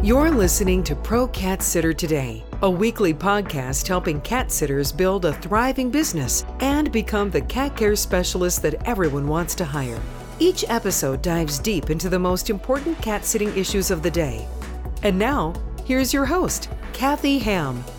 You're listening to Pro Cat Sitter Today, a weekly podcast helping cat sitters build a thriving business and become the cat care specialist that everyone wants to hire. Each episode dives deep into the most important cat sitting issues of the day. And now, here's your host, Kathy Ham.